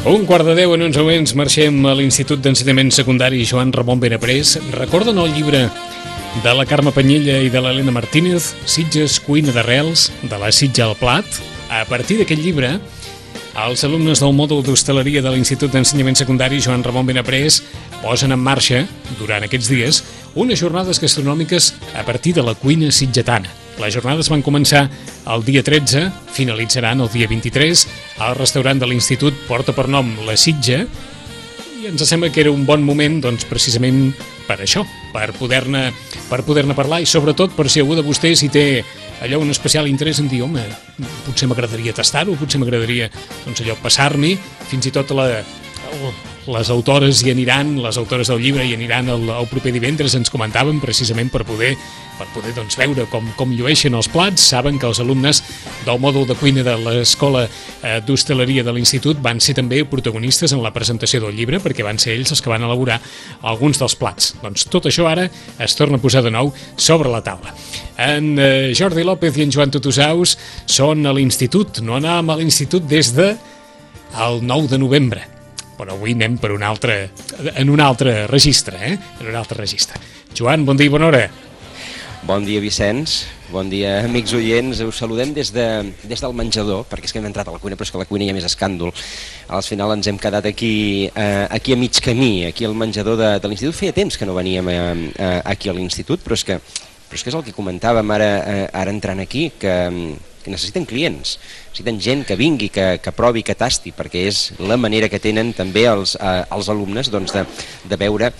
1:15 en uns moments marxem a l'Institut d'Ensenyament Secundari Joan Ramon Benaprés. Recorden el llibre de la Carme Panyella i de l'Helena Martínez, Sitges, cuina d'arrels, de la Sitja al plat? A partir d'aquest llibre, els alumnes del mòdul d'hostaleria de l'Institut d'Ensenyament Secundari Joan Ramon Benaprés posen en marxa, durant aquests dies, unes jornades gastronòmiques a partir de la cuina sitgetana. Les jornades van començar el dia 13, finalitzaran el dia 23. El restaurant de l'Institut porta per nom La Sitja i ens sembla que era un bon moment, doncs, precisament per això, per poder-ne parlar i sobretot per si algú de vostès hi té allò un especial interès en dir, home, potser m'agradaria tastar-ho, potser m'agradaria, doncs allò, passar-m'hi, fins i tot les autores hi aniran, les autores del llibre hi aniran el proper divendres, ens comentaven precisament per poder doncs, veure com llueixen els plats. Saben que els alumnes del mòdul de cuina de l'Escola d'Hostaleria de l'Institut van ser també protagonistes en la presentació del llibre, perquè van ser ells els que van elaborar alguns dels plats. Doncs tot això ara es torna a posar de nou sobre la taula. En Jordi López i en Joan Tutusaus són a l'Institut, no anàvem a l'Institut des del 9 de novembre. Però avui anem en un altre registre, En un altre registre. Joan, bon dia i bona hora. Bon dia, Vicenç. Bon dia, amics oients. Us saludem des del menjador, perquè és que hem entrat a la cuina, però és que a la cuina hi ha més escàndol. Al final ens hem quedat aquí a mig camí, aquí al menjador de l'Institut. Feia temps que no veníem aquí a l'Institut, però és que és el que comentàvem ara entrant aquí, que necessiten clients, necessiten gent que vingui, que provi, que tasti, perquè és la manera que tenen també els alumnes doncs, de veure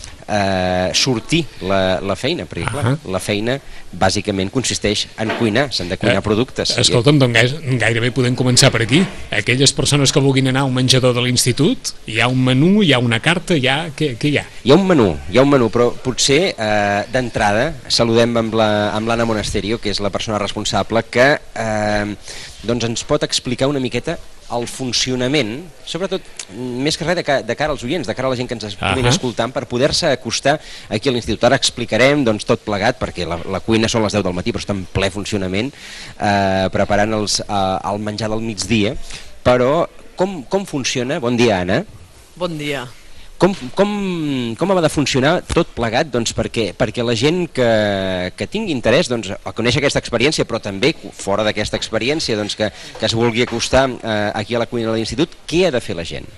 sortir la feina, perquè clar, la feina bàsicament consisteix en cuinar, s'han de cuinar productes. Escolta'm, doncs gairebé podem començar per aquí. Aquelles persones que vulguin anar a un menjador de l'Institut, hi ha un menú, hi ha una carta, què hi ha? Hi ha un menú, però potser d'entrada saludem amb l'Anna Monasterio, que és la persona responsable, que doncs ens pot explicar una miqueta el funcionament, sobretot més que res de cara als oients, de cara a la gent que ens puguin escoltant, per poder-se acostar aquí a l'Institut. Ara explicarem doncs, tot plegat, perquè la cuina són les 10 del matí, però està en ple funcionament, preparant el menjar del migdia. Però com funciona? Bon dia, Anna. Bon dia. Com ha de funcionar tot plegat doncs, perquè la gent que tingui interès doncs, a conèixer aquesta experiència, però també fora d'aquesta experiència doncs, que es vulgui acostar aquí a la cuina de l'Institut, què ha de fer la gent?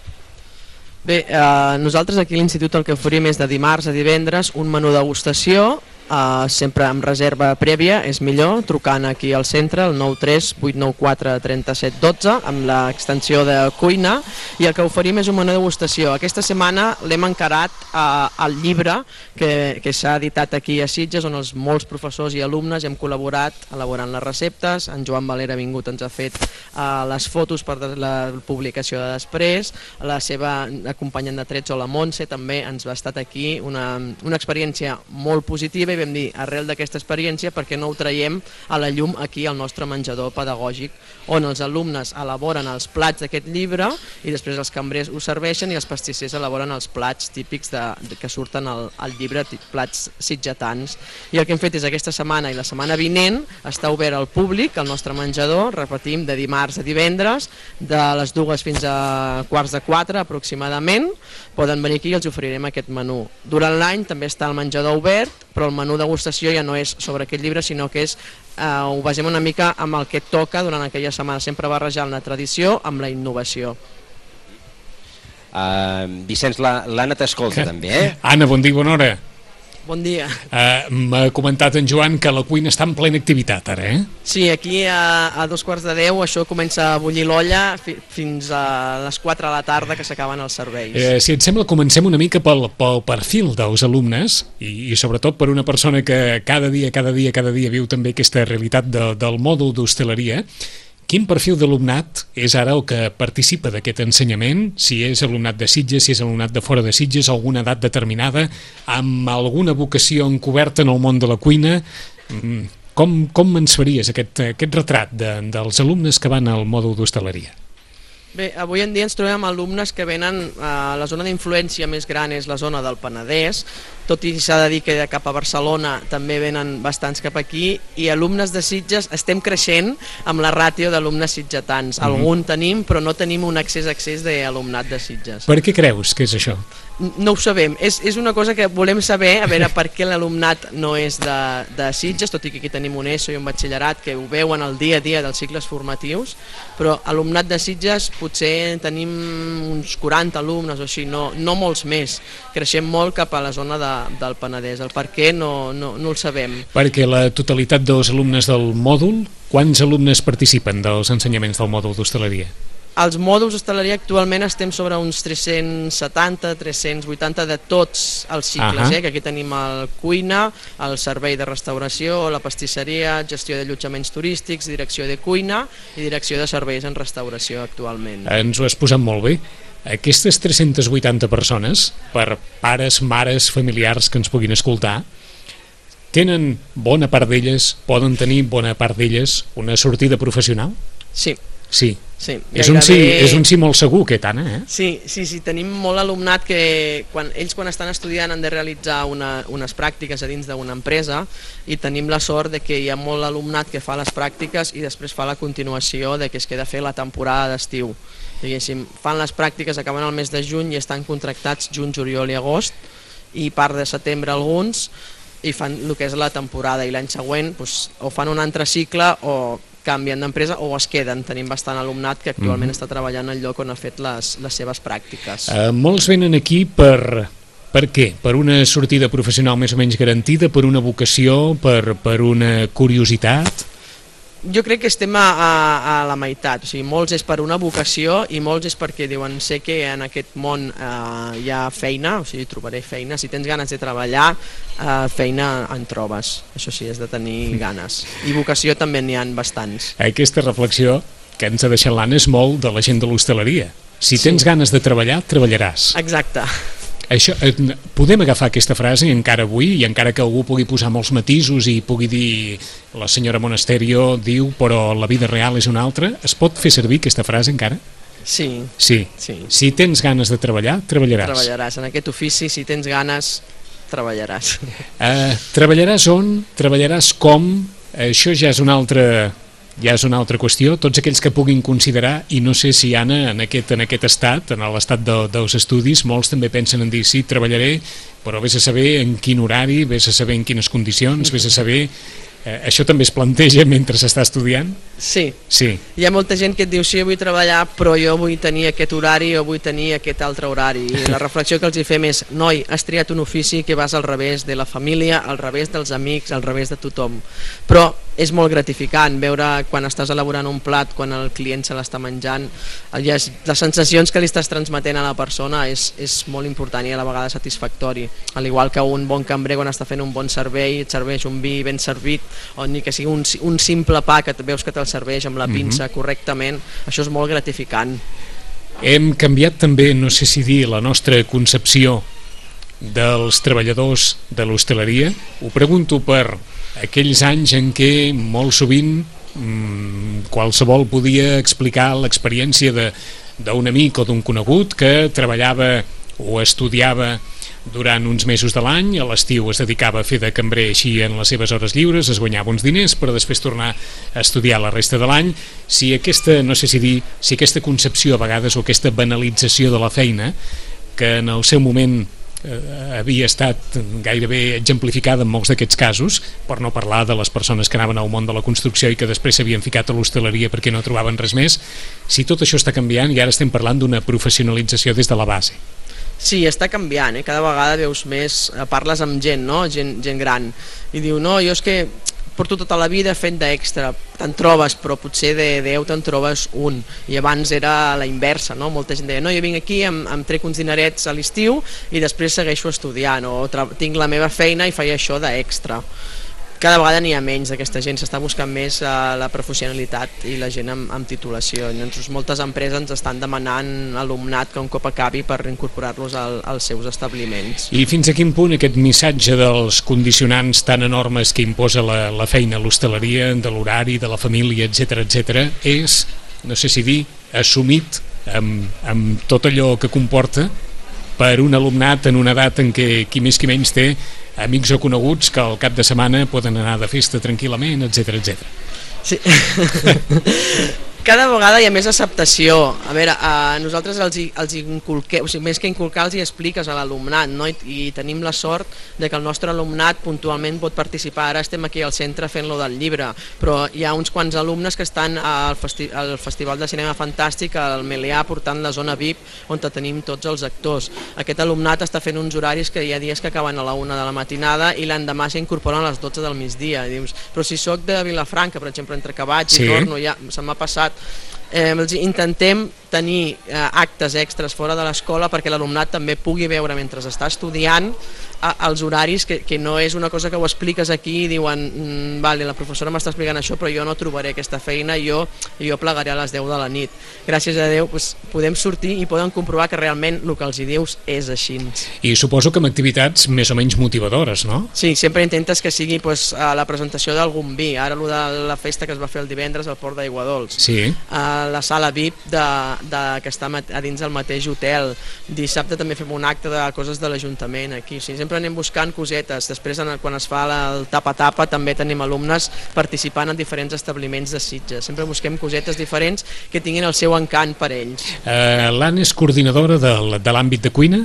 Bé, nosaltres aquí a l'Institut el que oferim és de dimarts a divendres un menú degustació, sempre amb reserva prèvia, és millor, trucant aquí al centre, el 93 894 37 12, amb l'extensió de cuina, i el que oferim és un menú de degustació. Aquesta setmana l'hem encarat al llibre que s'ha editat aquí a Sitges, on molts professors i alumnes hem col·laborat elaborant les receptes. En Joan Valera ha vingut, ens ha fet les fotos per la publicació de després, la seva acompanyant de Tretzo, la Montse, també ens va estar aquí, una experiència molt positiva, i vam dir, arrel d'aquesta experiència, perquè no ho traiem a la llum aquí al nostre menjador pedagògic, on els alumnes elaboren els plats d'aquest llibre i després els cambrers ho serveixen i els pastissers elaboren els plats típics que surten al llibre, plats sitgetans. I el que hem fet és aquesta setmana i la setmana vinent està obert al públic, al nostre menjador, repetim, de dimarts a divendres, de les 2 fins a 3:45 aproximadament. Poden venir aquí i els oferirem aquest menú. Durant l'any també està el menjador obert, però el menú degustació ja no és sobre aquest llibre, sinó que ho basem una mica amb el que toca durant aquella setmana, sempre barrejant la tradició amb la innovació. Vicenç, l'Anna t'escolta també, Anna, bon dia i bona hora. Bon dia. M'ha comentat en Joan que la cuina està en plena activitat ara, Sí, aquí a 9:45 això comença a bullir l'olla fins a les 4 de la tarda que s'acaben els serveis. Si et sembla, comencem una mica pel perfil dels alumnes i sobretot per una persona que cada dia viu també aquesta realitat del mòdul d'hostaleria. Quin perfil d'alumnat és ara el que participa d'aquest ensenyament? Si és alumnat de Sitges, si és alumnat de fora de Sitges, alguna edat determinada, amb alguna vocació encoberta en el món de la cuina? Com ens faries aquest retrat dels alumnes que van al mòdul d'hostaleria? Bé, avui en dia ens trobem amb alumnes que venen a la zona d'influència més gran és la zona del Penedès, tot i s'ha de dir que cap a Barcelona també venen bastants cap aquí, i alumnes de Sitges estem creixent amb la ràtio d'alumnes sitgetans. Algun tenim, però no tenim un accés d'alumnat de Sitges. Per què creus que és això? No ho sabem, és una cosa que volem saber, a veure per què l'alumnat no és de Sitges, tot i que aquí tenim un ESO i un batxillerat que ho veuen el dia a dia dels cicles formatius, però alumnat de Sitges potser tenim uns 40 alumnes o així, no molts més. Creixem molt cap a la zona del Penedès, el per què no el sabem. Perquè la totalitat dels alumnes del mòdul, quants alumnes participen dels ensenyaments del mòdul d'hostaleria? Els mòduls d'hostaleria actualment estem sobre uns 370, 380 de tots els cicles, que aquí tenim el cuina, el servei de restauració, la pastisseria, gestió d'allotjaments turístics, direcció de cuina i direcció de serveis en restauració actualment. Ens ho has posat molt bé. Aquestes 380 persones, per pares, mares, familiars que ens puguin escoltar, tenen bona part d'elles, poden tenir bona part d'elles una sortida professional? Sí. Sí. Sí, és un sí molt segur, aquest, Anna, Sí, tenim molt alumnat que quan estan estudiant han de realitzar unes pràctiques a dins d'una empresa, i tenim la sort de que hi ha molt alumnat que fa les pràctiques i després fa la continuació de que es queda a fer la temporada d'estiu. Diguéssim, fan les pràctiques, acaben el mes de juny i estan contractats juny, juliol i agost, i part de setembre alguns, i fan el que és la temporada, i l'any següent o fan un altre cicle o canvien d'empresa o es queden. Tenim bastant alumnat que actualment està treballant al lloc on ha fet les seves pràctiques. Molts venen aquí per què? Per una sortida professional més o menys garantida, per una vocació, per una curiositat? Jo crec que estem a la meitat, o sigui, molts és per una vocació i molts és perquè diuen sé que en aquest món hi ha feina, o sigui, trobaré feina, si tens ganes de treballar, feina en trobes, això sí, has de tenir ganes, i vocació també n'hi ha bastants. Aquesta reflexió que ens ha deixat l'Anna és molt de la gent de l'hostaleria. Si tens ganes de treballar, treballaràs. Exacte. Això, podem agafar aquesta frase encara avui, i encara que algú pugui posar molts matisos i pugui dir la senyora Monasterio diu però la vida real és una altra, es pot fer servir aquesta frase encara? Sí. Si tens ganes de treballar, treballaràs. Treballaràs en aquest ofici, si tens ganes, treballaràs. Treballaràs on? Treballaràs com? Això ja és una altra qüestió. Tots aquells que puguin considerar, i no sé si, Anna, en aquest estat, en l'estat dels estudis, molts també pensen en dir sí, treballaré, però vés a saber en quin horari, vés a saber en quines condicions, vés a saber... Això també es planteja mentre s'està estudiant? Sí. Hi ha molta gent que et diu sí, vull treballar, però jo vull tenir aquest horari o vull tenir aquest altre horari. I la reflexió que els hi fem és, noi, has triat un ofici que vas al revés de la família, al revés dels amics, al revés de tothom. Però és molt gratificant veure quan estàs elaborant un plat, quan el client se l'està menjant, les sensacions que li estàs transmetent a la persona és molt important i a la vegada satisfactori. Al igual que un bon cambrer quan està fent un bon servei, et serveix un vi ben servit, o ni que sigui un simple pa que veus que te'l serveix amb la pinça correctament, això és molt gratificant. Hem canviat també, no sé si dir, la nostra concepció dels treballadors de l'hostaleria. Ho pregunto per aquells anys en què molt sovint qualsevol podia explicar l'experiència d'un amic o d'un conegut que treballava o estudiava durant uns mesos de l'any, a l'estiu es dedicava a fer de cambrer així en les seves hores lliures, es guanyava uns diners per després tornar a estudiar la resta de l'any. Si aquesta, no sé si dir, si aquesta concepció a vegades o aquesta banalització de la feina, que en el seu moment havia estat gairebé exemplificada en molts d'aquests casos, per no parlar de les persones que anaven al món de la construcció i que després s'havien ficat a l'hostaleria perquè no trobaven res més, si tot això està canviant i ara estem parlant d'una professionalització des de la base. Sí, està canviant, cada vegada veus més, parles amb gent, no? gent gran, i diu, no, jo és que porto tota la vida fent d'extra, te'n trobes, però potser de 10 te'n trobes un, i abans era la inversa, no? Molta gent deia, no, jo vinc aquí, em trec uns dinerets a l'estiu i després segueixo estudiant, o tinc la meva feina i faig això d'extra. Cada vegada n'hi ha menys d'aquesta gent, s'està buscant més la professionalitat i la gent amb titulació. Moltes empreses ens estan demanant alumnat que un cop acabi per incorporar-los als seus establiments. I fins a quin punt aquest missatge dels condicionants tan enormes que imposa la feina a l'hostaleria, de l'horari, de la família, etc., és, no sé si dir, assumit amb tot allò que comporta per un alumnat en una edat en què qui més qui menys té amics o coneguts que al cap de setmana poden anar de festa tranquil·lament, etc etc. Sí. Cada vegada hi ha més acceptació. A veure, nosaltres els inculquem, o sigui, més que inculcar els hi expliques a l'alumnat, no? I tenim la sort de que el nostre alumnat puntualment pot participar. Ara estem aquí al centre fent-lo del llibre, però hi ha uns quants alumnes que estan al Festival de Cinema Fantàstic al Melià portant la zona VIP on tenim tots els actors. Aquest alumnat està fent uns horaris que hi ha dies que acaben a la 1 de la matinada i l'endemà s'incorporen a les 12 del migdia. I dius, però si sóc de Vilafranca, per exemple, entre que vaig i torno, ja se m'ha passat. Intentem tenir actes extras fora de l'escola perquè l'alumnat també pugui veure mentre està estudiant els horaris, que no és una cosa que ho expliques aquí i diuen vale, la professora m'està explicant això però jo no trobaré aquesta feina i jo plegaré a les 10 de la nit. Gràcies a Déu podem sortir i poden comprovar que realment el que els hi dius és així. I suposo que amb activitats més o menys motivadores, no? Sí, sempre intentes que sigui la presentació d'algun vi. Ara de la festa que es va fer el divendres al Port d'Aiguadols, la sala VIP que està a dins del mateix hotel. Dissabte també fem un acte de coses de l'Ajuntament aquí. Sempre anem buscant cosetes. Després, quan es fa el tapa-tapa, també tenim alumnes participant en diferents establiments de Sitges. Sempre busquem cosetes diferents que tinguin el seu encant per ells. L'Anna és coordinadora de l'àmbit de cuina?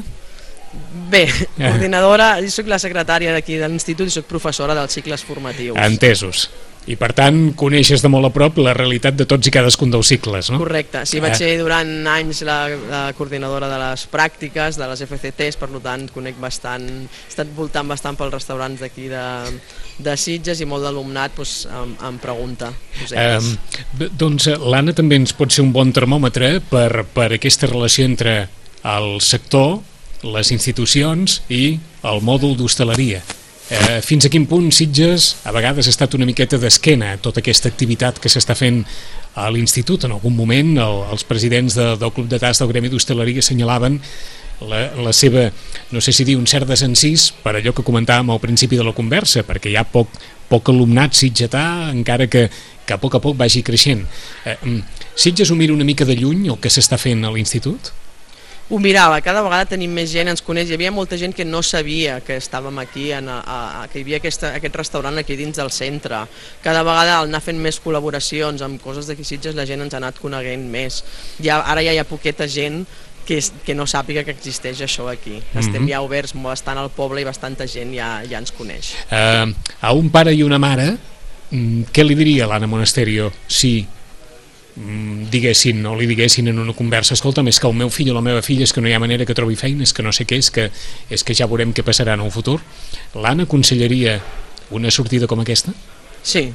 Bé, coordinadora, jo soc la secretària d'aquí de l'institut i soc professora dels cicles formatius. Entesos. I per tant coneixes de molt a prop la realitat de tots i cadascun dels cicles, no? Correcte, sí, vaig ser durant anys la coordinadora de les pràctiques, de les FCTs, per tant conec bastant, he estat voltant bastant pels restaurants d'aquí de Sitges i molt d'alumnat em pregunta cosetes. Doncs l'Anna també ens pot ser un bon termòmetre per aquesta relació entre el sector, les institucions i el mòdul d'hostaleria. Fins a quin punt Sitges a vegades ha estat una miqueta d'esquena a tota aquesta activitat que s'està fent a l'institut? En algun moment els presidents del Club de Tas del Gremi d'Hostaleria assenyalaven la seva, no sé si dir un cert desencís per allò que comentàvem al principi de la conversa, perquè hi ha poc alumnat sitgetà, encara que a poc vagi creixent. Sitges ho mira una mica de lluny el que s'està fent a l'institut? Ho mirava, cada vegada tenim més gent, ens coneix, hi havia molta gent que no sabia que estàvem aquí, que hi havia aquest restaurant aquí dins del centre. Cada vegada al anar fent més col·laboracions amb coses d'aquí Sitges la gent ens ha anat coneguent més. Ara ja hi ha poqueta gent que no sàpiga que existeix això aquí. Estem ja oberts bastant al poble i bastanta gent ja ens coneix. A un pare i una mare, què li diria l'Anna Monasterio si diguessin o li diguessin en una conversa, escolta'm, és que el meu fill o la meva filla és que no hi ha manera que trobi feina, és que no sé què, és que ja veurem què passarà en el futur? L'Anna aconsellaria una sortida com aquesta? Sí,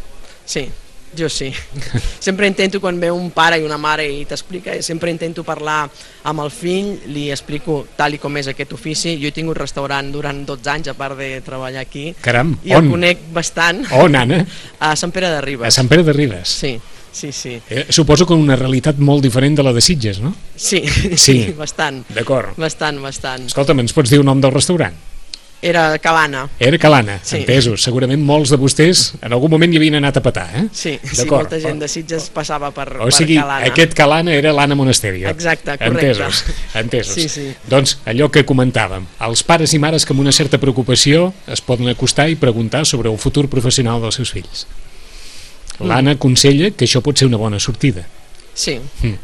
jo sí. Sempre intento, quan veu un pare i una mare i t'explica, sempre intento parlar amb el fill, li explico tal i com és aquest ofici. Jo he tingut restaurant durant 12 anys a part de treballar aquí. Caram, i el conec bastant. On, Anna? A Sant Pere de Ribes. A Sant Pere de Ribes? Sí. Suposo que una realitat molt diferent de la de Sitges, no? Sí, bastant. D'acord. Bastant. Escolta'm, ens pots dir el nom del restaurant? Era Calana. Era Calana, entesos. Segurament molts de vostès en algun moment hi havien anat a petar, eh? Sí, molta gent de Sitges passava per Calana. O sigui, aquest Calana era l'Anna Monasterio. Exacte, correcte. Entesos. Sí. Doncs allò que comentàvem, els pares i mares que amb una certa preocupació es poden acostar i preguntar sobre el futur professional dels seus fills. L'Anna aconsella que això pot ser una bona sortida. Sí.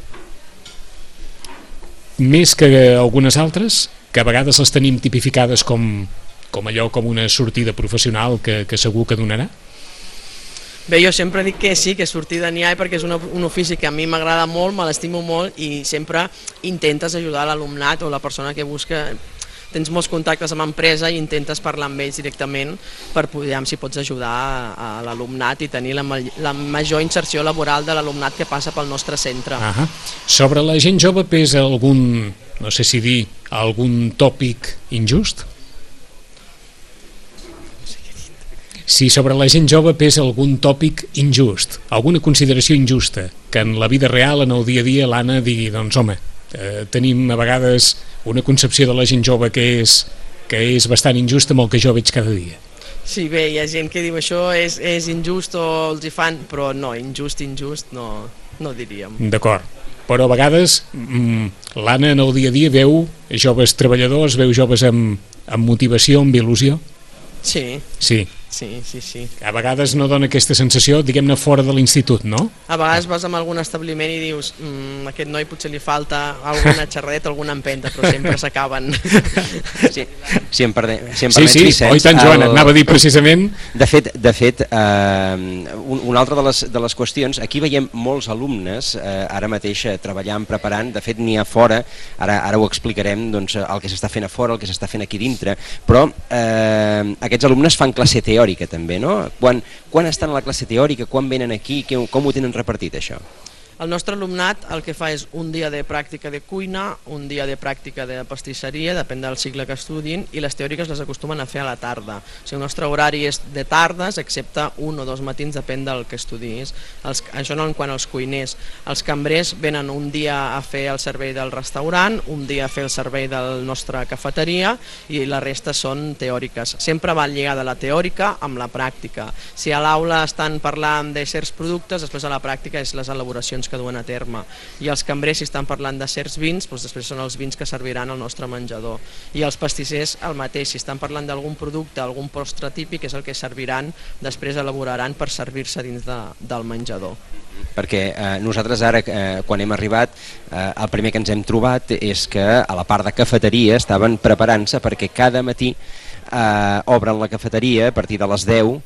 Més que algunes altres, que a vegades les tenim tipificades com una sortida professional que segur que donarà? Bé, jo sempre dic que sí, que sortida n'hi ha, perquè és un ofici que a mi m'agrada molt, me l'estimo molt i sempre intentes ajudar l'alumnat o la persona que busca. Tens molts contactes amb empresa i intentes parlar amb ells directament per poder, si pots ajudar a l'alumnat i tenir la major inserció laboral de l'alumnat que passa pel nostre centre. Sobre la gent jove pesa algun, no sé si dir, algun tòpic injust? Si sobre la gent jove pesa algun tòpic injust, alguna consideració injusta, que en la vida real, en el dia a dia, l'Anna digui, doncs home, tenim a vegades una concepció de la gent jove que és bastant injusta amb el que jo veig cada dia. Sí, bé, hi ha gent que diu això és injust o els hi fan, però no, injust no diríem. D'acord. però a vegades l'Anna en el dia a dia veu joves treballadors, veu joves amb motivació, amb il·lusió. Sí, Sí, sí. a vegades no dona aquesta sensació, diguem-ne, fora de l'institut, no? A vegades vas a algun establiment i dius a aquest noi potser li falta alguna xerradeta, alguna empenta, però sempre s'acaben. Sí, si em permets, Sí, Vicenç, oi tant, Joan, anava a dir precisament... De fet, una altra de les qüestions, aquí veiem molts alumnes ara mateix treballant, preparant, de fet n'hi ha fora, ara ho explicarem, doncs, el que s'està fent a fora, el que s'està fent aquí dintre, però aquests alumnes fan classe teòrica també, no? Quan estan a la classe teòrica, quan venen aquí, com ho tenen repartit això? El nostre alumnat el que fa és un dia de pràctica de cuina, un dia de pràctica de pastisseria, depèn del cicle que estudin, i les teòriques les acostumen a fer a la tarda. O sigui, el nostre horari és de tardes, excepte 1 o 2 matins, depèn del que estudis. Això no en quant als cuiners. Els cambrers venen un dia a fer el servei del restaurant, un dia a fer el servei de la nostra cafeteria, i la resta són teòriques. Sempre va lligada la teòrica amb la pràctica. Si a l'aula estan parlant de certs productes, després a la pràctica és les elaboracions que duen a terme, i els cambrers si estan parlant de certs vins, doncs després són els vins que serviran al nostre menjador, i els pastissers el mateix, si estan parlant d'algun producte, algun postre típic, és el que serviran, després elaboraran per servir-se dins del menjador. Perquè nosaltres ara, quan hem arribat, el primer que ens hem trobat és que a la part de cafeteria estaven preparant-se perquè cada matí obren la cafeteria a partir de les 10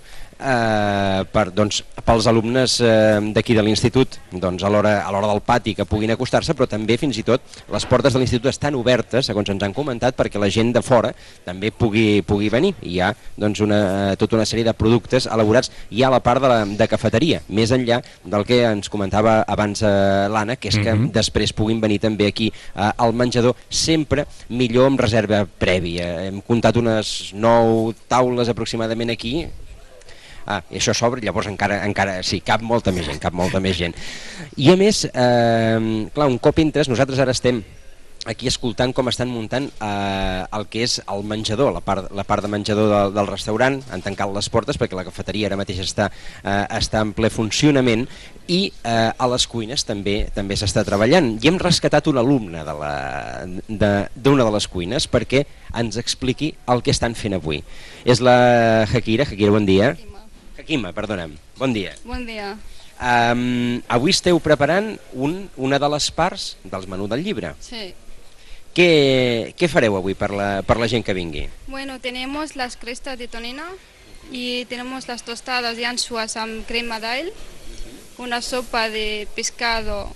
pels alumnes d'aquí de l'institut, doncs a l'hora del pati, que puguin acostar-se, però també fins i tot les portes de l'institut estan obertes, segons ens han comentat, perquè la gent de fora també pugui venir. Hi ha doncs, tota una sèrie de productes elaborats ja a la part de cafeteria, més enllà del que ens comentava abans l'Anna, que és que després puguin venir també aquí al menjador, sempre millor amb reserva prèvia. Hem comptat unes 9 taules aproximadament aquí, i això s'obre, llavors encara sí, cap molta més gent. I a més, clar, un cop entres, nosaltres ara estem aquí escoltant com estan muntant el que és el menjador, la part de menjador del restaurant. Han tancat les portes perquè la cafeteria ara mateix està en ple funcionament, i a les cuines també s'està treballant. I hem rescatat un alumne d'una de les cuines perquè ens expliqui el que estan fent avui. És la Hakira, bon dia. Hakima, perdona'm, bon dia. Bon dia. Avui esteu preparant una de les parts del menú del llibre. Sí. ¿Qué fareu avui per la gent que vingui? Bueno, tenemos las crestas de tonina y tenemos las tostadas de anchoas amb crema d'all, una sopa de pescado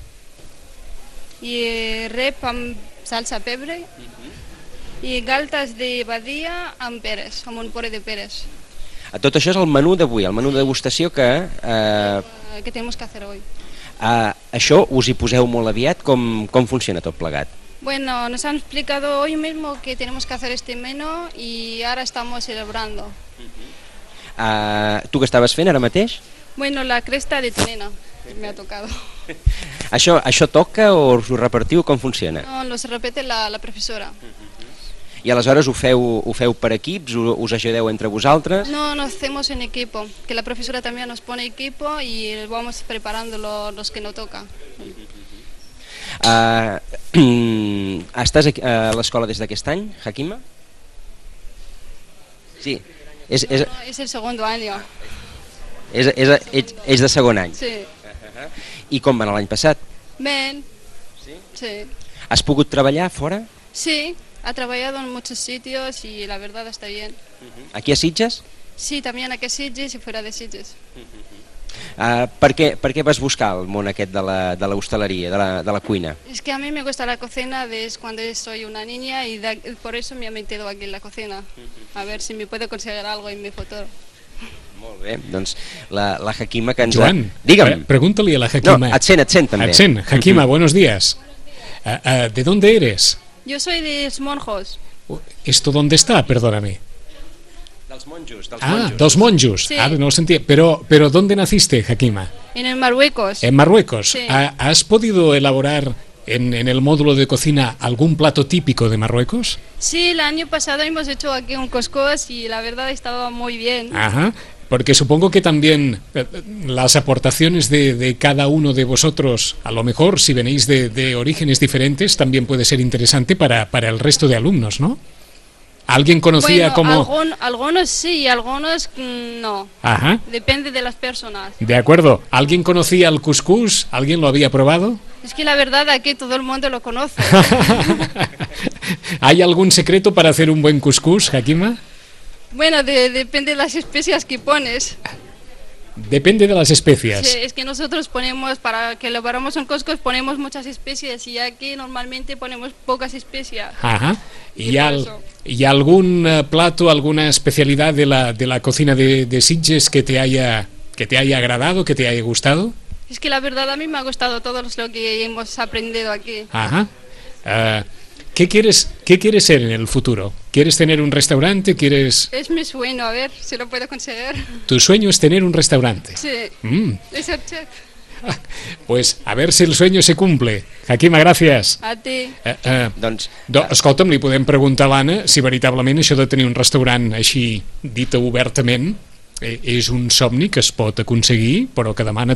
i rep amb salsa pebre i galtes de badia amb peres, amb un puré de peres. Tot això és el menú d'avui, el menú de degustació que tenemos que hacer hoy. Això us hi poseu molt aviat, com funciona tot plegat? Bueno, nos han explicado hoy mismo que tenemos que hacer este menú y ahora estamos celebrando. Tu què estaves fent ara mateix? Bueno, la cresta de tonina me ha tocado. Això toca o us ho repartiu, com funciona? No, lo se repite la profesora. I aleshores ho feu per equips, us ajudeu entre vosaltres? No, nos hacemos en equipo, que la profesora también nos pone equipo y vamos preparando los que no toca. Estàs a l'escola des d'aquest any, Hakima? Sí. Es el segundo año. Ets de segon any? Sí. I com va anar l'any passat? Bien. Sí? Sí. Has pogut treballar fora? Sí. Ha trabajado en muchos sitios y la verdad está bien. Aquí a Sitges? Sí, también aquí a Sitges y fuera de Sitges. Per què vas buscar el món aquest de la hostaleria, de la cuina? Es que a mí me gusta la cocina desde cuando soy una niña y por eso me he metido aquí en la cocina. A ver si me puedo conseguir algo en mi futuro. Molt bé, doncs la Hakima que ens... Joan, digue'm. Pregúntale a la Hakima. No, et sent també. Et sent. Hakima, buenos días. ¿De dónde eres? Yo soy de los monjos. ¿Esto dónde está? Perdóname. Dels monjos. Dos monjos. Sí. No lo sentía. Pero ¿dónde naciste, Hakima? En el Marruecos. En Marruecos. Sí. ¿Has podido elaborar en el módulo de cocina algún plato típico de Marruecos? Sí, el año pasado hemos hecho aquí un couscous y la verdad estaba muy bien. Ajá. Porque supongo que también las aportaciones de cada uno de vosotros, a lo mejor si venís de orígenes diferentes, también puede ser interesante para el resto de alumnos, ¿no? ¿Alguien conocía Algunos sí, algunos no. Ajá. Depende de las personas. De acuerdo. ¿Alguien conocía el cuscús? ¿Alguien lo había probado? Es que la verdad aquí todo el mundo lo conoce. ¿Hay algún secreto para hacer un buen cuscús, Hakima? Bueno, depende de las especias que pones. Depende de las especias. Sí, es que nosotros ponemos, para que elaboramos un cuscús, ponemos muchas especias y aquí normalmente ponemos pocas especias. Ajá. ¿Y algún plato, alguna especialidad de la cocina de Sitges que te haya agradado, que te haya gustado? Es que la verdad a mí me ha gustado todo lo que hemos aprendido aquí. Ajá. ¿Qué quieres ser en el futuro? ¿Quieres tener un restaurante? Es mi sueño, a ver si lo puedo conseguir. ¿Tu sueño es tener un restaurante? Sí, es ser chef. Pues a ver si el sueño se cumple. Hakima, gràcies. A ti. Escolta'm, li podem preguntar a l'Anna si veritablement això de tenir un restaurant així, dit obertament, és un somni que es pot aconseguir, però que demana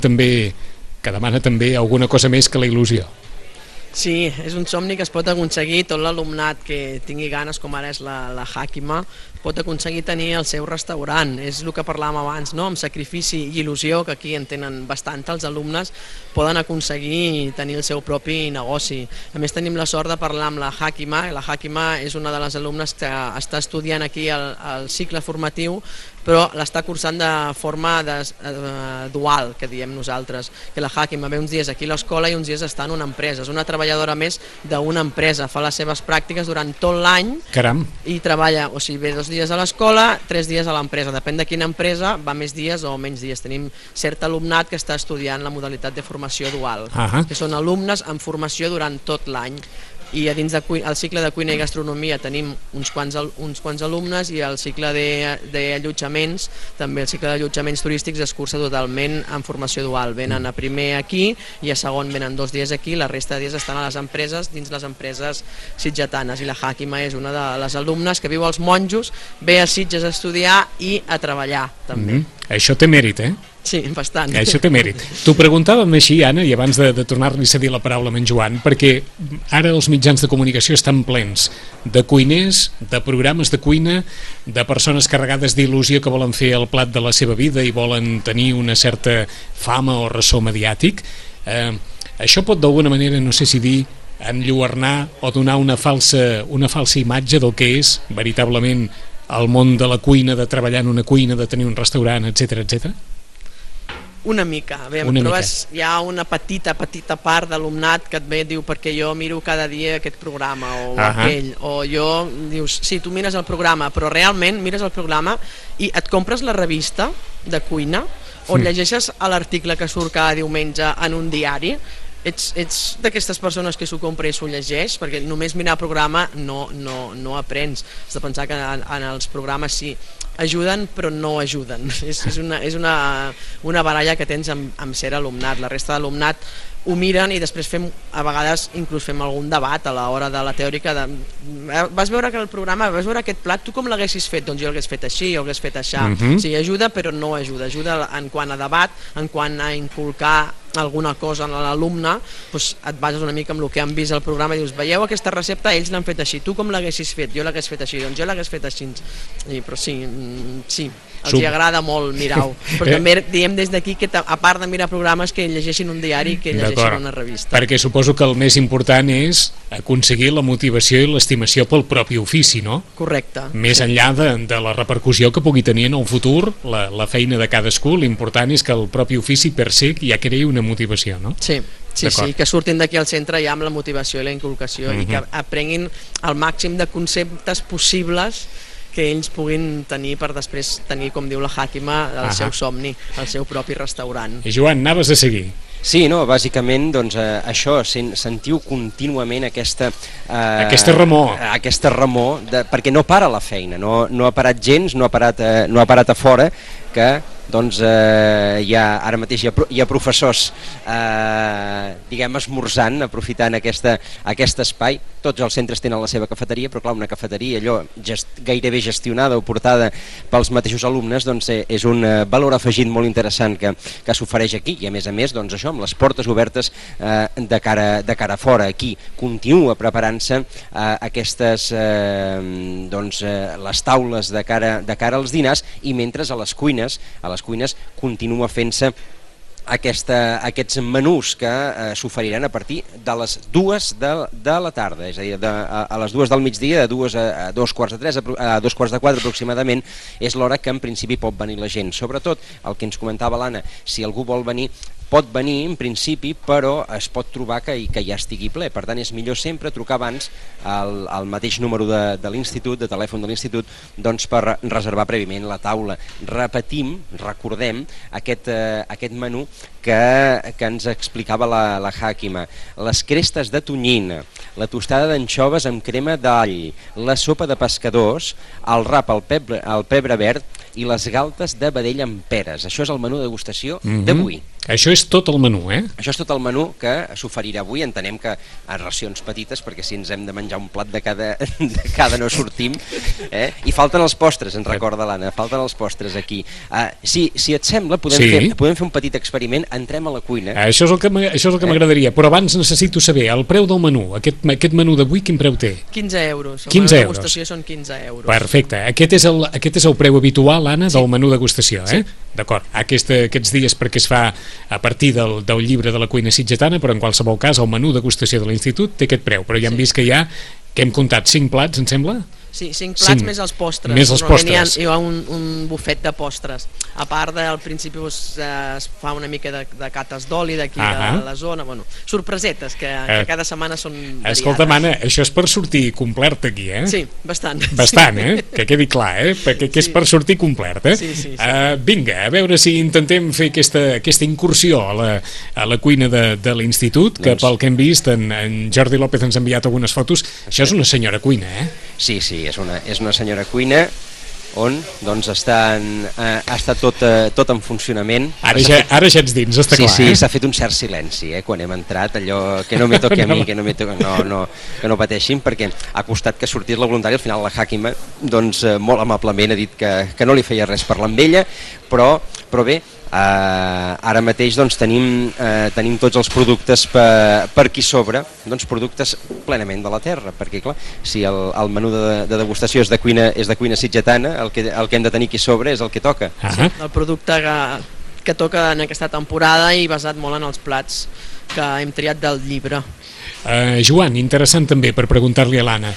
també alguna cosa més que la il·lusió. Sí, és un somni que es pot aconseguir. Tot l'alumnat que tingui ganes, com ara és la Hakima, pot aconseguir tenir el seu restaurant. És el que parlàvem abans, no? Amb sacrifici i il·lusió, que aquí en tenen bastant els alumnes, poden aconseguir tenir el seu propi negoci. A més, tenim la sort de parlar amb la Hakima. La Hakima és una de les alumnes que està estudiant aquí el cicle formatiu, però l'està cursant de forma dual, que diem nosaltres, que la Hakima ve uns dies aquí a l'escola i uns dies està en una empresa. És una treballadora més d'una empresa, fa les seves pràctiques durant tot l'any. Caram. I treballa, o sigui, ve 2 dies a l'escola, 3 dies a l'empresa, depèn de quina empresa, va més dies o menys dies. Tenim cert alumnat que està estudiant la modalitat de formació dual, que són alumnes en formació durant tot l'any. I a dins del cicle de cuina i gastronomia tenim uns quants alumnes, i el cicle d'allotjaments, també el cicle d'allotjaments turístics es cursa totalment en formació dual. Venen a primer aquí i a segon venen 2 dies aquí, la resta de dies estan a les empreses, dins les empreses sitgetanes. I la Hakima és una de les alumnes que viu als Monjos, ve a Sitges a estudiar i a treballar també. Això té mèrit, eh? Sí, bastant. Això té mèrit. T'ho preguntàvem així, Anna, i abans de tornar-li a cedir la paraula a en Joan, perquè ara els mitjans de comunicació estan plens de cuiners, de programes de cuina, de persones carregades d'il·lusió que volen fer el plat de la seva vida i volen tenir una certa fama o ressò mediàtic. Això pot d'alguna manera, no sé si dir, enlluernar o donar una falsa imatge del que és veritablement el món de la cuina, de treballar en una cuina, de tenir un restaurant, etc etc. Una mica, hi ha una petita part d'alumnat que et ve i diu perquè jo miro cada dia aquest programa o aquell, o dius, sí, tu mires el programa, però realment mires el programa i et compres la revista de cuina o llegeixes l'article que surt cada diumenge en un diari. Ets d'aquestes persones que s'ho compra i s'ho llegeix, perquè només mirar el programa no aprens. Has de pensar que en els programes sí ajuden però no ajuden. És una baralla que tens amb ser alumnat. La resta d'alumnat ho miren i després a vegades inclús fem algun debat a l'hora de la teòrica vas veure que el programa, vas veure aquest plat, tu com l'haguessis fet? Doncs jo l'hagués fet així, jo l'hagués fet així. Sí, ajuda però no ajuda en quant a debat, en quant a inculcar alguna cosa a l'alumne, et bases una mica amb el que han vist al programa i dius, veieu aquesta recepta, ells l'han fet així, tu com l'haguessis fet? Jo l'hagués fet així, doncs jo l'hagués fet així. Però sí, els agrada molt mirar-ho, però també diem des d'aquí que a part de mirar programes que llegeixin un diari i que llegeixin una revista. Perquè suposo que el més important és aconseguir la motivació i l'estimació pel propi ofici, no? Correcte. Més enllà de la repercussió que pugui tenir en el futur la feina de cadascú, l'important és que el propi ofici per se ja creï una motivació, no? Sí, que surtin d'aquí al centre ja amb la motivació i la inculcació i que aprenguin el màxim de conceptes possibles que ells puguin tenir per després tenir, com diu la Hakima, el seu somni, el seu propi restaurant. I Joan, anaves a seguir? Sí, no, bàsicament doncs, això, sentiu contínuament aquesta remor, perquè no para la feina, no ha parat gens, no ha parat a fora, que doncs ara mateix hi ha professors diguem esmorzant, aprofitant aquest espai. Tots els centres tenen la seva cafeteria, però clar, una cafeteria allò gairebé gestionada o portada pels mateixos alumnes, doncs és un valor afegit molt interessant que s'ofereix aquí, i a més doncs això, amb les portes obertes de cara a fora. Aquí continua preparant-se aquestes les taules de cara als dinars, i mentre a les cuines continua fent-se aquests menús que s'oferiran a partir de les 2 de la tarda, és a dir, a les 2 del migdia, de 2 a 2 quarts de 3, a 2 quarts de 4 aproximadament, és l'hora que en principi pot venir la gent. Sobretot, el que ens comentava l'Anna, si algú vol venir, pot venir en principi, però es pot trobar que ja estigui ple. Per tant, és millor sempre trucar abans al mateix número de l'institut, de telèfon de l'institut, doncs per reservar prèviament la taula. Recordem aquest menú que ens explicava la Hàkima. Les crestes de tonyina, la tostada d'anxoves amb crema d'all, la sopa de pescadors, el rap al pebre verd i les galtes de vedell amb peres. Això és el menú de degustació d'avui. Això és tot el menú, eh? Això és tot el menú que s'oferirà avui. Entenem que a racions petites, perquè si ens hem de menjar un plat de cada no sortim. I falten els postres, ens recorda l'Anna, falten els postres aquí. Si et sembla, podem fer un petit experiment. Entrem a la cuina. Això és el que m'agradaria, però abans necessito saber el preu del menú. Aquest menú d'avui quin preu té? 15 euros. 15 euros. La degustació són 15 euros. Perfecte. Aquest és el preu habitual, Anna, del menú degustació, eh? D'acord. Aquests dies perquè es fa a partir del llibre de la cuina sitgetana, però en qualsevol cas el menú degustació de l'institut té aquest preu, però ja hem vist que hem comptat 5 plats, em sembla? Sí, 5 plats més els postres. Més els postres. Hi ha un bufet de postres. A part del principi es fa una mica de cates d'oli d'aquí de la zona, sorpresetes que cada setmana són variades. Escolta, Anna, això és per sortir complet aquí, eh? Sí, bastant. Bastant, que quedi clar, perquè és per sortir complet, eh? Sí. Vinga, a veure si intentem fer aquesta incursió a la cuina de l'institut, que pel que hem vist en Jordi López ens ha enviat algunes fotos. Això és una senyora cuina, eh? Sí, és una senyora cuina on doncs està tot en funcionament. Ara ja ets dins, està clar. Sí, s'ha fet un cert silenci quan hem entrat, allò que no me toqui a mi, que no pateixin, perquè ha costat que sortís la voluntària. Al final la Hàkima doncs molt amablement ha dit que no li feia res parlar amb ella, però bé, ara mateix doncs tenim tots els productes per aquí sobre, doncs productes plenament de la terra, perquè clar, si el menú de degustació és de cuina sitgetana, el que hem de tenir aquí sobre és el que toca. El producte que toca en aquesta temporada i basat molt en els plats que hem triat del llibre. Joan, interessant també per preguntar-li a l'Anna,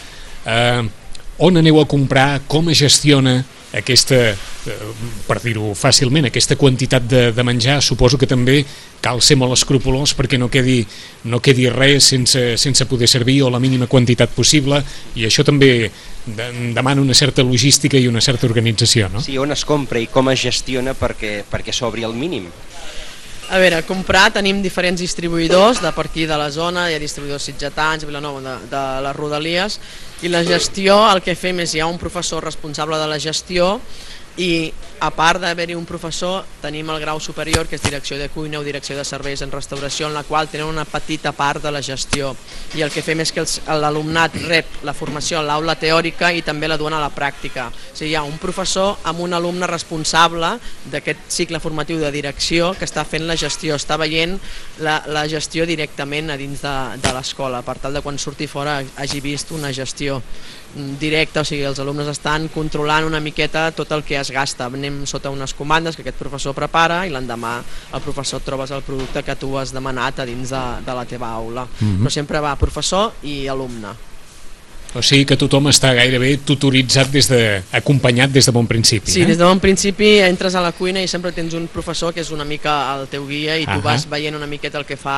on aneu a comprar, com es gestiona aquesta, per dir-ho fàcilment, aquesta quantitat de menjar? Suposo que també cal ser molt escrupolós perquè no quedi res sense poder servir, o la mínima quantitat possible, i això també demana una certa logística i una certa organització, no? Sí, on es compra i com es gestiona perquè s'obri el mínim. A veure, comprar tenim diferents distribuïdors de per aquí de la zona, hi ha distribuïdors sitgetans, Vilanova, de les Rodalies, i la gestió, el que fem és hi ha un professor responsable de la gestió, i a part d'haver-hi un professor tenim el grau superior, que és direcció de cuina o direcció de serveis en restauració, en la qual tenen una petita part de la gestió, i el que fem és que l'alumnat rep la formació a l'aula teòrica i també la duen a la pràctica. O sigui, hi ha un professor amb un alumne responsable d'aquest cicle formatiu de direcció que està fent la gestió, està veient la gestió directament a dins de l'escola, per tal de quan surti fora hagi vist una gestió directa. O sigui, els alumnes estan controlant una miqueta tot el que es gasta. Anem sota unes comandes que aquest professor prepara i l'endemà el professor trobes el producte que tu has demanat a dins de la teva aula. Però sempre va professor i alumne. O sigui que tothom està gairebé tutoritzat acompanyat des de bon principi. Sí, des de bon principi entres a la cuina i sempre tens un professor que és una mica el teu guia i tu vas veient una miqueta el que fa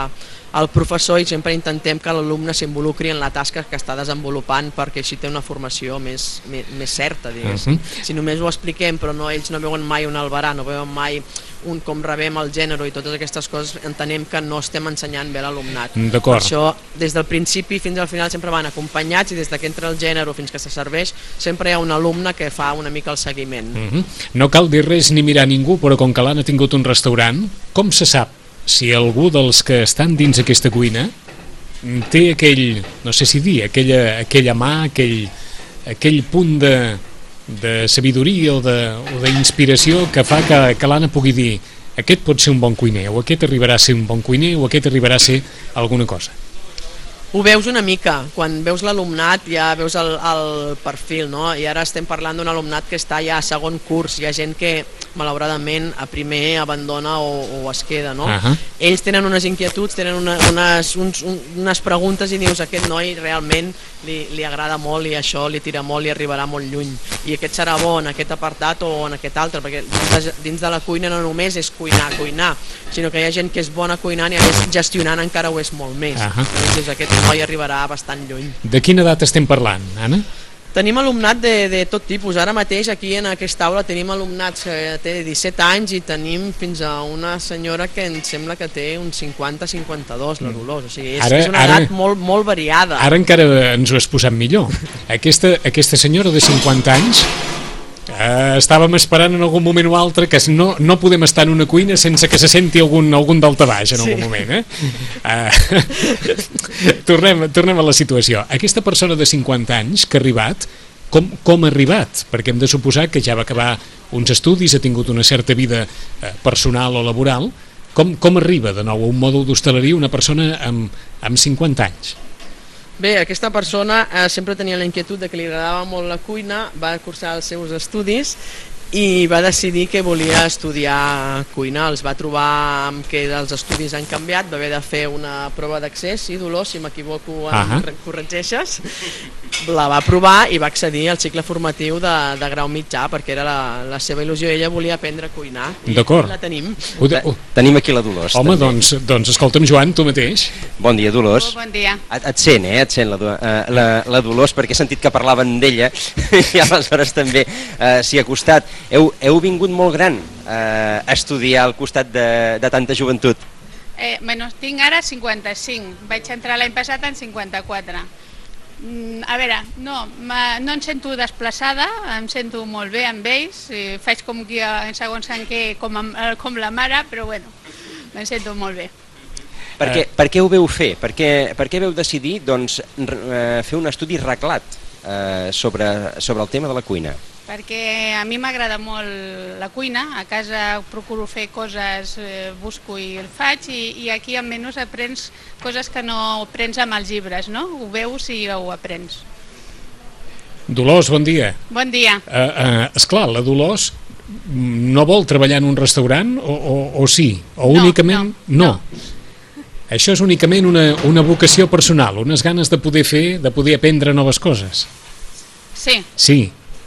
el professor i sempre intentem que l'alumne s'involucri en la tasca que està desenvolupant perquè així té una formació més certa, diguéssim. Si només ho expliquem però ells no veuen mai un albarà, no veuen mai com rebem el gènere i totes aquestes coses, entenem que no estem ensenyant bé l'alumnat. Per això, des del principi fins al final sempre van acompanyats i des que entra el gènere fins que se serveix, sempre hi ha un alumne que fa una mica el seguiment. No cal dir res ni mirar ningú, però com que l'han tingut un restaurant, com se sap si algú dels que estan dins aquesta cuina té aquell, no sé si dir, aquella mà, aquell punt de sabidoria o d'inspiració que fa que l'Anna pugui dir aquest pot ser un bon cuiner, o aquest arribarà a ser un bon cuiner, o aquest arribarà a ser alguna cosa? Ho veus una mica, quan veus l'alumnat ja veus el perfil, no? I ara estem parlant d'un alumnat que està ja a segon curs, hi ha gent que malauradament a primer abandona o es queda, no? Ells tenen unes inquietuds, tenen unes preguntes i dius aquest noi realment li agrada molt i això li tira molt i arribarà molt lluny i aquest serà bo en aquest apartat o en aquest altre, perquè dins de la cuina no només és cuinar, sinó que hi ha gent que és bona cuinant i a més gestionant encara ho és molt més. Llavors aquest noi arribarà bastant lluny. De quina edat estem parlant, Anna? Tenim alumnat de tot tipus. Ara mateix aquí en aquesta aula tenim alumnats que té 17 anys i tenim fins a una senyora que em sembla que té uns 50-52, la Dolors. O sigui, és una edat molt variada. Ara encara ens ho has posat millor. Aquesta senyora de 50 anys estàvem esperant en algun moment o altre que no podem estar en una cuina sense que se senti algun daltabaix en algun moment. Tornem a la situació. Aquesta persona de 50 anys que ha arribat, com ha arribat? Perquè hem de suposar que ja va acabar uns estudis, ha tingut una certa vida personal o laboral. Com arriba de nou a un mòdul d'hostaleria una persona amb 50 anys? Bé, aquesta persona sempre tenia la inquietud de que li agradava molt la cuina, va cursar els seus estudis i va decidir que volia estudiar cuina. Els va trobar que els estudis han canviat, va haver de fer una prova d'accés, sí, Dolors, si m'equivoco em corregeixes. La va provar i va accedir al cicle formatiu de grau mitjà perquè era la seva il·lusió, ella volia aprendre a cuinar i la tenim. Tenim aquí la Dolors. Home, doncs escolta'm, Joan, tu mateix. Bon dia, Dolors. Bon dia. Et sent la Dolors, perquè he sentit que parlaven d'ella i aleshores també s'hi ha acostat. Heu vingut molt gran a estudiar al costat de tanta joventut. Tinc ara 55, vaig entrar l'any passat en 54. A veure, no em sento desplaçada, em sento molt bé amb ells, faig com que en segons en què com la mare, però bueno, em sento molt bé. Per què ho veu fer? Per què veu decidir fer un estudi reglat sobre el tema de la cuina? Perquè a mi m'agrada molt la cuina, a casa procuro fer coses, busco i el faig, i aquí almenys aprens coses que no aprens amb els llibres, no? Ho veus i ho aprens. Dolors, bon dia. Bon dia. Esclar, la Dolors no vol treballar en un restaurant o sí? O únicament? No. Això és únicament una vocació personal, unes ganes de poder fer, de poder aprendre noves coses. Sí. Sí.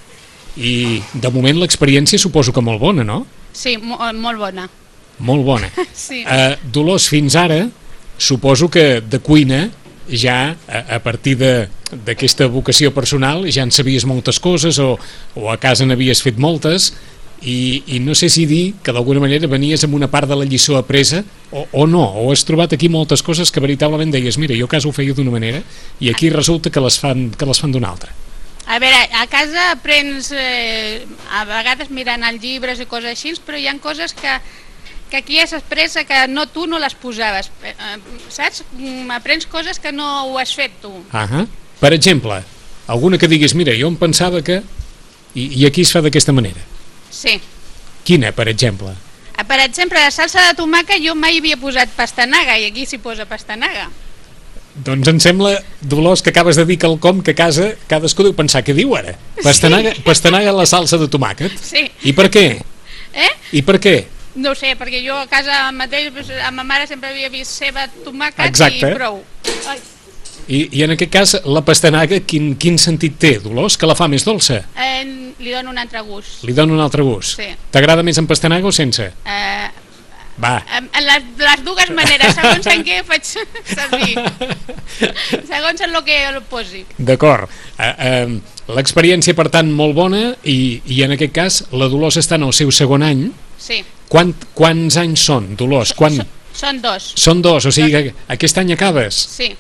I de moment l'experiència suposo que molt bona, no? Sí, molt bona. Molt bona. Sí. Dolors, fins ara suposo que de cuina ja a partir d'aquesta vocació personal ja en sabies moltes coses o a casa n'havies fet moltes i no sé si dir que d'alguna manera venies amb una part de la lliçó apresa o no, o has trobat aquí moltes coses que veritablement deies, mira, jo a casa ho feia d'una manera i aquí resulta que les fan d'una altra. A veure, a casa aprens a vegades mirant els llibres i coses així, però hi ha coses que aquí ja s'expressa que tu no les posaves, saps? Aprens coses que no ho has fet tu. Per exemple, alguna que diguis, mira, jo em pensava que... I aquí es fa d'aquesta manera. Sí. Quina, per exemple? Per exemple, la salsa de tomàquet jo mai havia posat pastanaga i aquí s'hi posa pastanaga. Doncs em sembla, Dolors, que acabes de dir quelcom que a casa cadascú deu pensar què diu ara. Pastanaga a la salsa de tomàquet? Sí. I per què? I per què? No ho sé, perquè jo a casa mateix, a ma mare sempre havia vist ceba, tomàquet. Exacte. I prou. I en aquest cas, la pastanaga, quin sentit té, Dolors? Que la fa més dolça? Li dona un altre gust. Li dona un altre gust? Sí. T'agrada més amb pastanaga o sense? Va. En les dues maneres, segons en què faig servir. Segons en el que el posi. D'acord. L'experiència, per tant, molt bona i en aquest cas la Dolors està en el seu segon any. Sí. Quants anys són, Dolors? Són 2. Són 2, o sigui que aquest any acabes? Sí.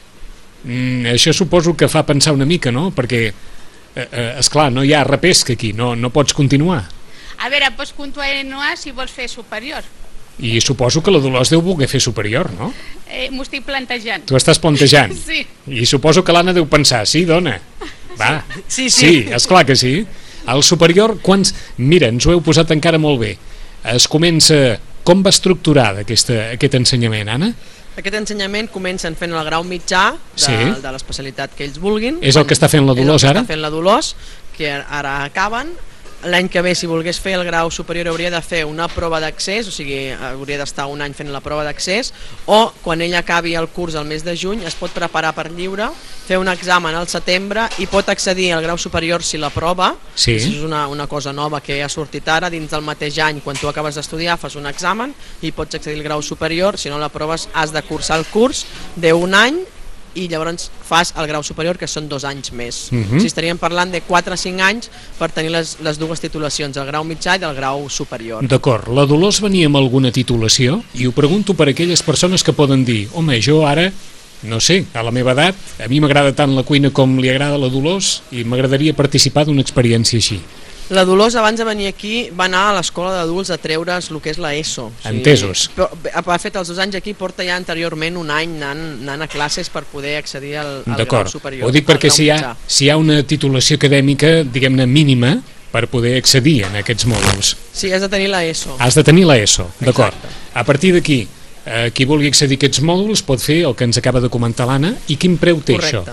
Això suposo que fa pensar una mica, no? Perquè, esclar, no hi ha repesca aquí, no pots continuar. A veure, pots continuar si vols fer superior. I suposo que la Dolors deu voler fer superior, no? M'ho estic plantejant. Tu estàs plantejant? Sí. I suposo que l'Anna deu pensar, sí, dona? Va. Sí. Sí, esclar que sí. El superior, Mira, ens ho heu posat encara molt bé. Es comença... Com va estructurar aquest ensenyament, Anna? Aquest ensenyament comencen fent el grau mitjà de l'especialitat que ells vulguin. És el que està fent la Dolors ara? És el que està fent la Dolors, que ara acaben. L'any que ve, si volgués fer el grau superior, hauria de fer una prova d'accés, o sigui, hauria d'estar un any fent la prova d'accés, o quan ell acabi el curs al mes de juny es pot preparar per lliure, fer un examen al setembre i pot accedir al grau superior si l'aprova. Sí. És una cosa nova que ha sortit ara, dins del mateix any, quan tu acabes d'estudiar fas un examen i pots accedir al grau superior. Si no l'aproves has de cursar el curs d'un any i llavors fas el grau superior, que són 2 anys més. O sigui, estaríem parlant de 4 o 5 anys per tenir les dues titulacions, el grau mitjà i el grau superior. D'acord, la Dolors venia amb alguna titulació? I ho pregunto per aquelles persones que poden dir, home, jo ara, no sé, a la meva edat, a mi m'agrada tant la cuina com li agrada a la Dolors i m'agradaria participar d'una experiència així. La Dolors, abans de venir aquí, va anar a l'escola d'adults a treure's el que és l'ESO. Entesos. Ha fet els 2 anys aquí, porta ja anteriorment un any anant a classes per poder accedir al grau superior. Ho dic perquè si hi ha una titulació acadèmica, diguem-ne, mínima, per poder accedir en aquests mòduls. Sí, has de tenir l'ESO. Has de tenir l'ESO, d'acord. A partir d'aquí, qui vulgui accedir a aquests mòduls pot fer el que ens acaba de comentar l'Anna. I quin preu té això?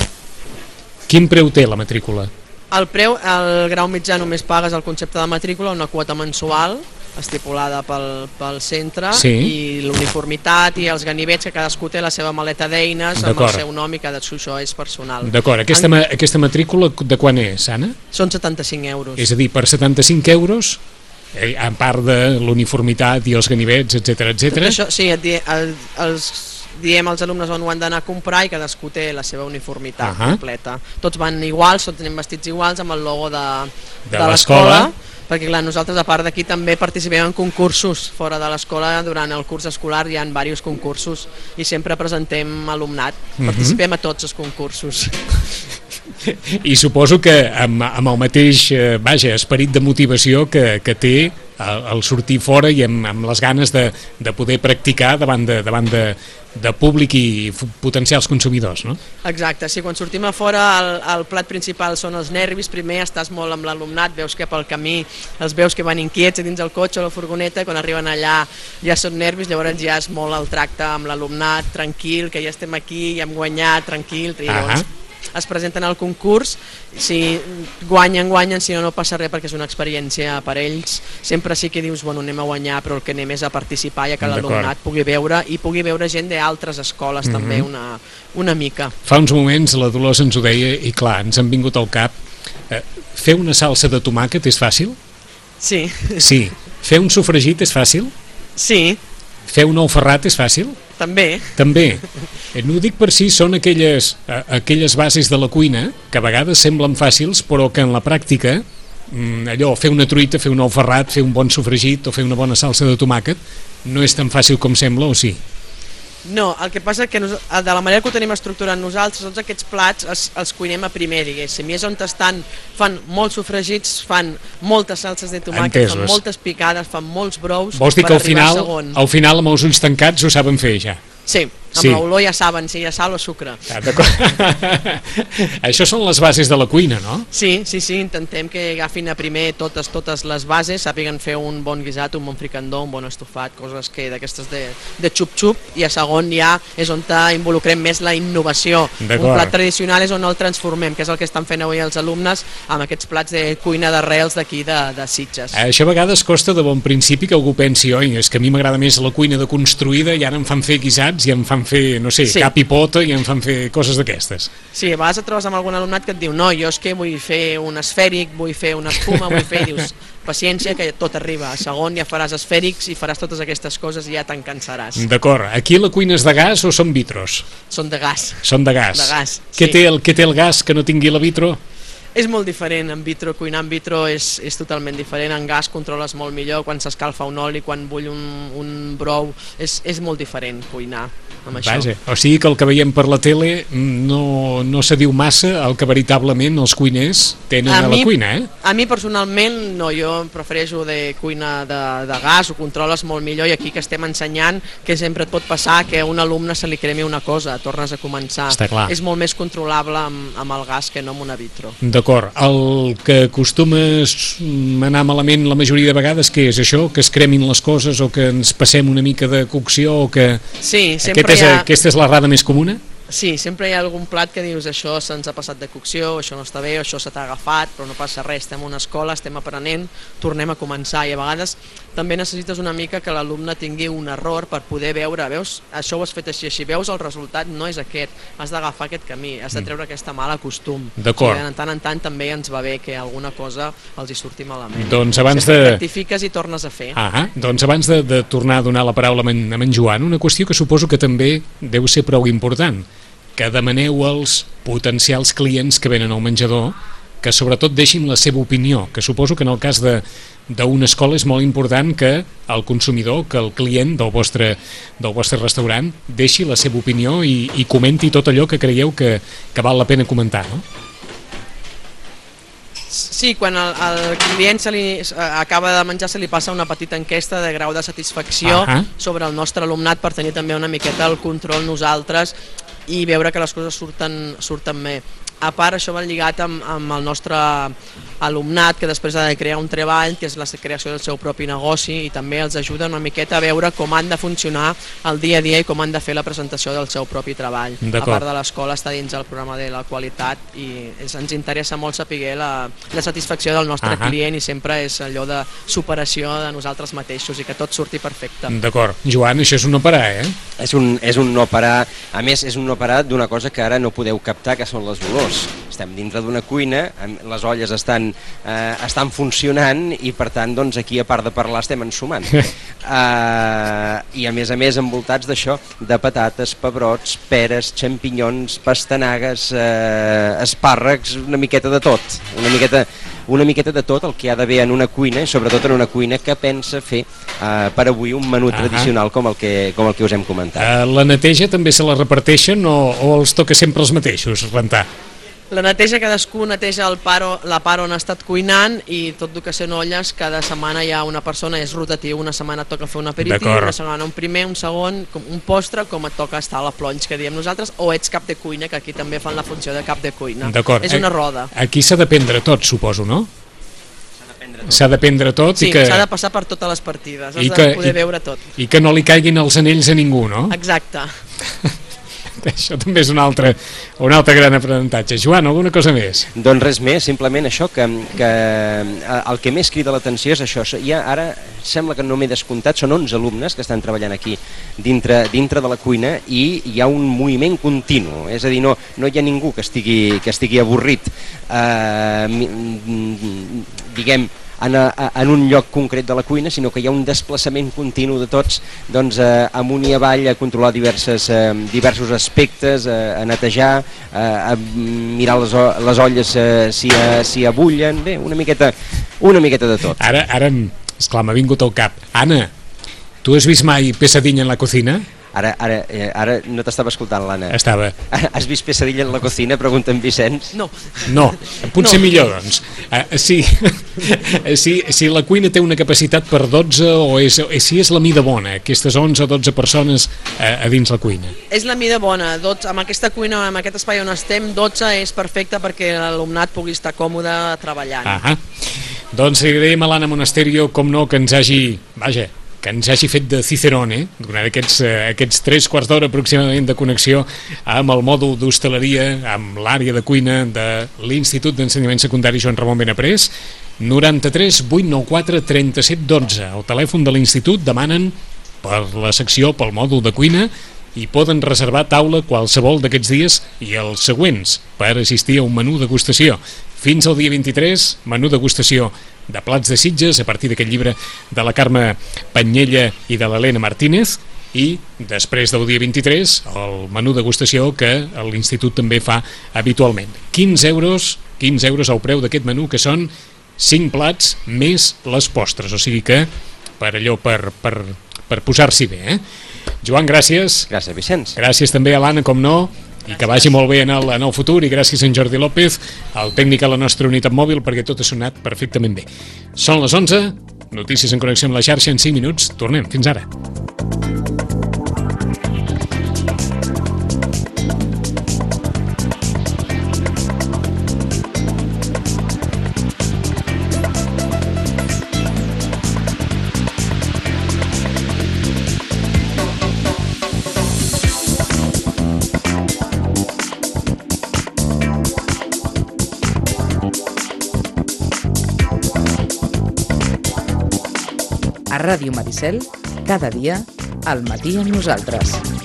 Quin preu té la matrícula? El preu, el grau mitjà només pagues el concepte de matrícula, una quota mensual estipulada pel centre, i l'uniformitat i els ganivets, que cadascú té la seva maleta d'eines amb el seu nom i cadascú això és personal. D'acord, aquesta matrícula de quan és, Anna? Són 75 euros. És a dir, per 75 euros, a part de l'uniformitat i els ganivets, etc. Tot això, sí, diem als alumnes on ho han d'anar a comprar i cadascú té la seva uniformitat completa. Tots van iguals, tots tenim vestits iguals amb el logo de l'escola, perquè clar, nosaltres a part d'aquí també participem en concursos fora de l'escola. Durant el curs escolar hi ha diversos concursos i sempre presentem alumnat, participem a tots els concursos. I suposo que amb el mateix esperit de motivació que té el sortir fora i amb les ganes de poder practicar davant de públic i potencials consumidors, no? Exacte, sí, quan sortim a fora el plat principal són els nervis. Primer estàs molt amb l'alumnat, veus que pel camí els veus que van inquiets dins el cotxe o la furgoneta, quan arriben allà ja són nervis, llavors ja és molt el tracte amb l'alumnat, tranquil, que ja estem aquí, ja hem guanyat, tranquil, i llavors es presenten al concurs, si guanyen, si no passa res perquè és una experiència per ells. Sempre sí que dius, bueno, anem a guanyar, però el que anem és a participar, ja que l'alumnat pugui veure i pugui veure gent d'altres escoles també una mica. Fa uns moments la Dolors ens ho deia i clar, ens han vingut al cap. Fer una salsa de tomàquet és fàcil? Sí. Sí. Fer un sofregit és fàcil? Sí. Fer un ou ferrat és fàcil? També. No ho dic per si són aquelles bases de la cuina que a vegades semblen fàcils, però que en la pràctica, allò, fer una truita, fer un ou ferrat, fer un bon sofregit o fer una bona salsa de tomàquet, no és tan fàcil com sembla, o sí? No, el que passa és que de la manera que ho tenim estructurat nosaltres, tots aquests plats els cuinem a primer, diguéssim, i és on fan molts sofregits, fan moltes salses de tomàquet, fan moltes picades, fan molts brous. Vols dir que al final amb els ulls tancats ho saben fer ja? Sí, amb l'olor ja saben si hi ha sal o sucre. Això són les bases de la cuina, no? Sí, intentem que agafin a primer totes les bases, sàpiguen fer un bon guisat, un bon fricandó, un bon estofat, coses que d'aquestes de xup-xup, i a segon ja és on involucrem més la innovació. Un plat tradicional és on el transformem, que és el que estan fent avui els alumnes amb aquests plats de cuina d'arrels d'aquí de Sitges. Això a vegades costa de bon principi que algú pensi, oi, és que a mi m'agrada més la cuina de construïda i ara em fan fer guisats i em fan fan fer, no sé, cap i pota i em fan fer coses d'aquestes. Sí, a vegades et trobes amb algun alumnat que et diu no, jo és que vull fer un esfèric, vull fer una espuma, vull fer... Dius, paciència, que tot arriba. A segon ja faràs esfèrics i faràs totes aquestes coses i ja te'n cansaràs. D'acord. Aquí la cuina és de gas o són vitros? Són de gas. Són de gas. De gas, Què té el gas que no tingui la vitro? És molt diferent en vitro, cuinar en vitro és totalment diferent, en gas controles molt millor, quan s'escalfa un oli, quan bull un brou, és molt diferent cuinar amb això. Vaja, o sigui que el que veiem per la tele no se diu massa el que veritablement els cuiners tenen a la cuina, eh? A mi personalment no, jo prefereixo de cuina de gas, ho controles molt millor i aquí que estem ensenyant que sempre et pot passar que a un alumne se li cremi una cosa, tornes a començar. Està clar. És molt més controlable amb el gas que no amb una vitro. D'acord, el que acostuma a anar malament la majoria de vegades, què és això? Que es cremin les coses o que ens passem una mica de cocció o que... Sí, sempre aquesta és l'errada més comuna? Sí, sempre hi ha algun plat que dius això se'ns ha passat de cocció, això no està bé, això se t'ha agafat, però no passa res, estem a una escola, estem aprenent, tornem a començar i a vegades també necessites una mica que l'alumne tingui un error per poder veure, veus, això ho has fet així, veus el resultat no és aquest, has d'agafar aquest camí, has de treure aquesta mala costum. D'acord. De tant en tant també ens va bé que alguna cosa els hi surti malament. Doncs abans rectifiques i tornes a fer. Doncs abans de tornar a donar la paraula a en Joan, una qüestió que suposo que també deu ser prou important, que demaneu als potencials clients que venen al menjador que sobretot deixin la seva opinió, que suposo que en el cas d'una escola és molt important que el consumidor, que el client del vostre restaurant deixi la seva opinió i comenti tot allò que creieu que val la pena comentar, no? Sí, quan al client acaba de menjar se li passa una petita enquesta de grau de satisfacció sobre el nostre alumnat per tenir també una miqueta el control nosaltres i veure que les coses surten bé. A part, això va lligat amb el nostre alumnat, que després ha de crear un treball, que és la creació del seu propi negoci, i també els ajuda una miqueta a veure com han de funcionar el dia a dia i com han de fer la presentació del seu propi treball. A part de l'escola està dins el programa de la qualitat i ens interessa molt saber la satisfacció del nostre client i sempre és allò de superació de nosaltres mateixos i que tot surti perfecte. D'acord. Joan, això és un no parar, eh? És un no parar, a més és un no parar d'una cosa que ara no podeu captar, que són les olors. Estem dintre d'una cuina, les olles estan funcionant i per tant doncs, aquí a part de parlar estem ensumant. I a més envoltats d'això, de patates, pebrots, peres, xampinyons, pastanagues, espàrrecs, una miqueta de tot. Una miqueta de tot el que ha d'haver en una cuina, i sobretot en una cuina que pensa fer per avui un menú tradicional com el que us hem comentat. La neteja també se la reparteixen o els toca sempre els mateixos rentar? La neteja, cadascú neteja la part on ha estat cuinant i tot el que són olles, cada setmana hi ha una persona, és rotatiu, una setmana et toca fer un aperitiu, una setmana un primer, un segon, un postre, com et toca estar a la plonx, que diem nosaltres, o ets cap de cuina, que aquí també fan la funció de cap de cuina. És una roda. Aquí s'ha d'aprendre tot, suposo, no? S'ha d'aprendre tot. Sí, s'ha de passar per totes les partides, has de poder veure tot. I que no li caiguin els anells a ningú, no? Exacte. Això també és un altre gran aprenentatge. Joan, alguna cosa més? Doncs res més, simplement això, que el que més crida l'atenció és això. Ara sembla que no m'he descomptat, són 11 alumnes que estan treballant aquí dintre de la cuina i hi ha un moviment continu, és a dir, no hi ha ningú que estigui avorrit, diguem, en un lloc concret de la cuina, sinó que hi ha un desplaçament continu de tots amunt i avall a controlar diversos aspectes, a netejar, a mirar les olles si abullen, bé, una miqueta de tot. Ara, esclar, m'ha vingut al cap. Anna, tu has vist mai Pesadilla en la cocina? Ara no t'estava escoltant, l'Anna. Estava. Has vist Pesadilla en la cocina? Pregunta en Vicenç. No, potser millor, doncs. Si la cuina té una capacitat per 12 o si és la mida bona, aquestes 11 o 12 persones a dins la cuina. És la mida bona. Amb aquesta cuina, amb aquest espai on estem, 12 és perfecte perquè l'alumnat pugui estar còmode treballant. Doncs agraïm a l'Anna Monasterio, com no, que ens hagi fet de Cicerone durant aquests 3 quarts d'hora aproximadament de connexió amb el mòdul d'hostaleria, amb l'àrea de cuina de l'Institut d'Ensenyament Secundari Joan Ramon Benaprés. 93 894 37 12, el telèfon de l'Institut. Demanen per la secció, pel mòdul de cuina, i poden reservar taula qualsevol d'aquests dies i els següents per assistir a un menú degustació. Fins al dia 23, menú degustació de plats de Sitges a partir d'aquest llibre de la Carme Panyella i de l'Helena Martínez, i després del dia 23 el menú degustació que l'Institut també fa habitualment. 15 euros el preu d'aquest menú, que són 5 plats més les postres, o sigui que per posar-s'hi bé. Joan, gràcies. Gràcies, Vicenç. Gràcies també a l'Anna, com no, i que vagi molt bé en el futur, i gràcies a en Jordi López, el tècnic a la nostra unitat mòbil, perquè tot ha sonat perfectament bé. Són les 11, notícies en connexió amb la xarxa en 5 minuts. Tornem, fins ara. A Ràdio Maricel, cada dia, al matí amb nosaltres.